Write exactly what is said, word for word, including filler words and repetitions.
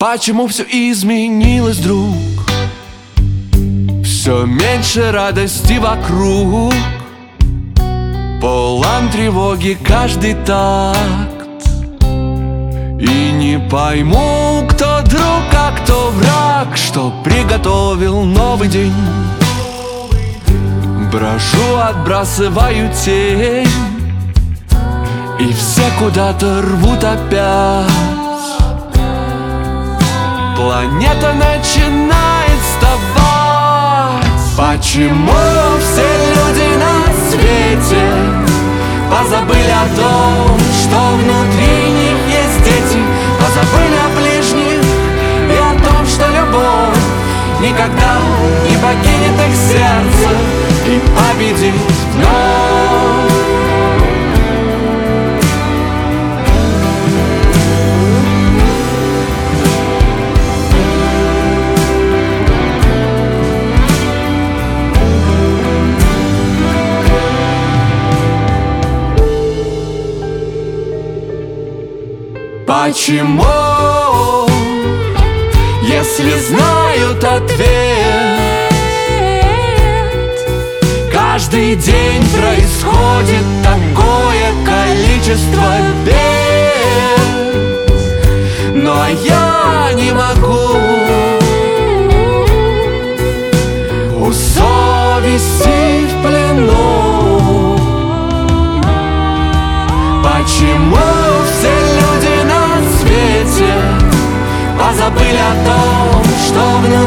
Почему все изменилось, друг? Все меньше радости вокруг, полон тревоги каждый такт. И не пойму, кто друг, а кто враг, что приготовил новый день. Брожу, отбрасываю тень, и все куда-то рвут опять. Планета начинает вставать. Почему все люди на свете позабыли о том, что внутри них есть дети? Позабыли о ближних и о том, что любовь никогда не покинет их сердце и победит вновь. Почему, если знают ответ, каждый день происходит такое количество бед? Но я не могу у совести в плену. Почему все люди на свете позабыли о том, что внутри